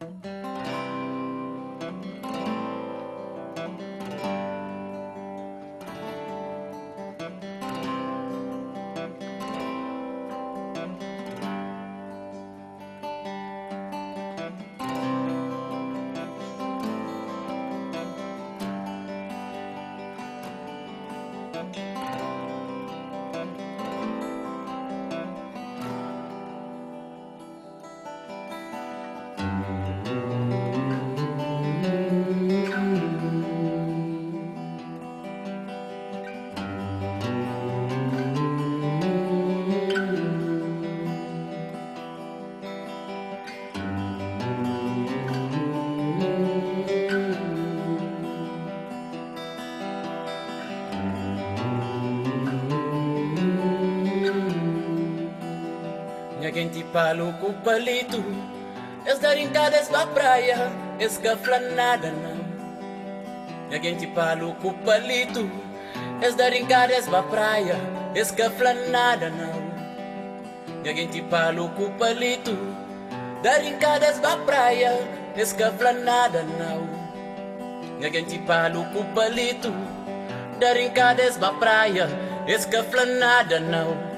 Gente palo com palito, es dar encadas pra praia, es gaflanada não. Gente palo com palito, es dar encadas pra praia, es gaflanada não. Gente palo com palito, dar encadas pra praia, es gaflanada não. Gente palo com palito, dar encadas pra praia, es gaflanada não.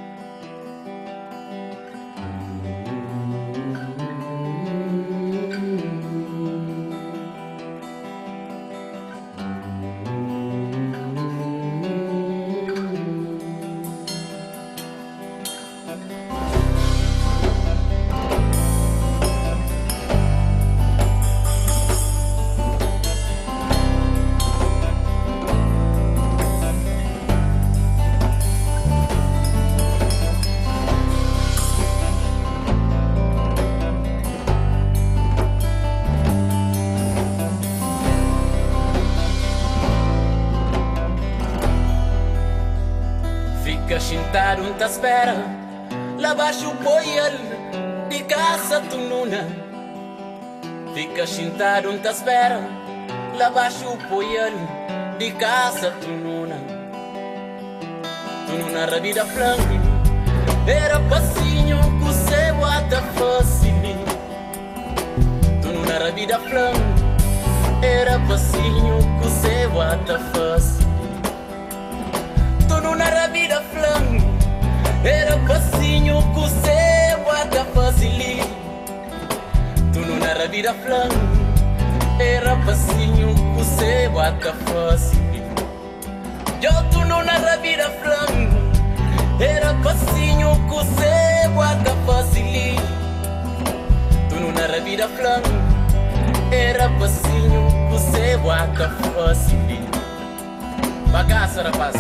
Fica sentado na espera, lá baixo o boial de casa tu nuna. Fica sentado na espera, lá baixo o boial de casa tu nuna. Tu nuna rabida flanque, era passinho que o seu ata fácil. Tu nuna rabida flanque, era passinho que o seu ata fácil. Tu na vida flan, era passinho que o seu ata fácil. Tu na vida flan, era passinho que o seu ata fácil. Eu tu na vida flan, era passinho que o seu ata fácil. Tu na vida flan, era passinho que o seu ata fácil. Bagaça, rapaz.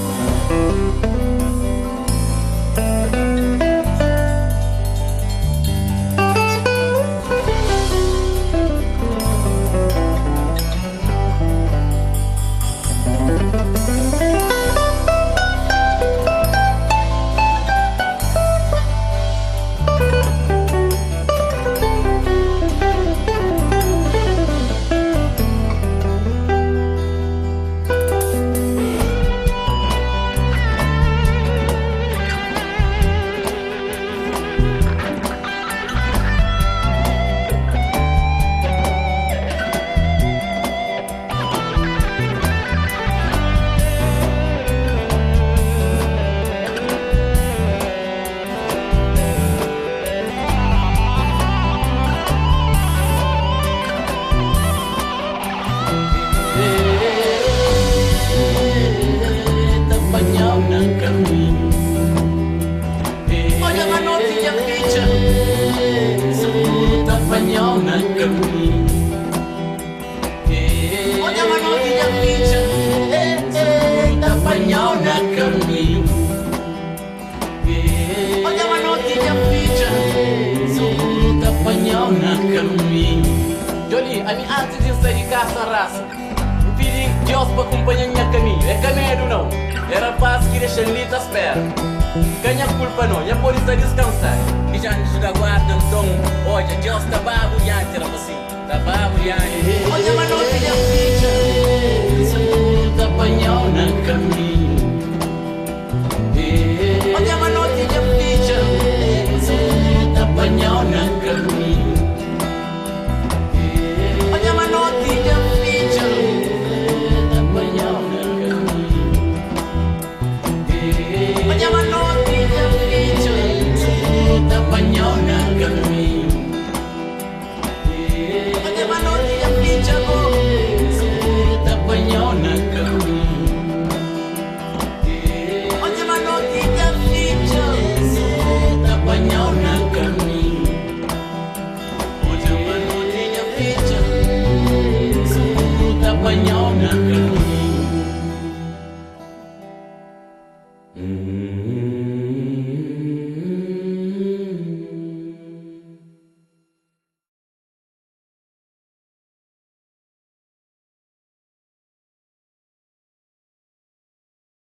Jolie, a minha antes de sair de casa na raça, eu pedi Deus para acompanhar minha caminho. É caminho não, era paz que deixa ali à espera. Ganha culpa não, já pode estar descansar. E já antes da guarda então, olha, Deus está baburiante, era assim, está baburiante. Olha, mas não tinha ficha.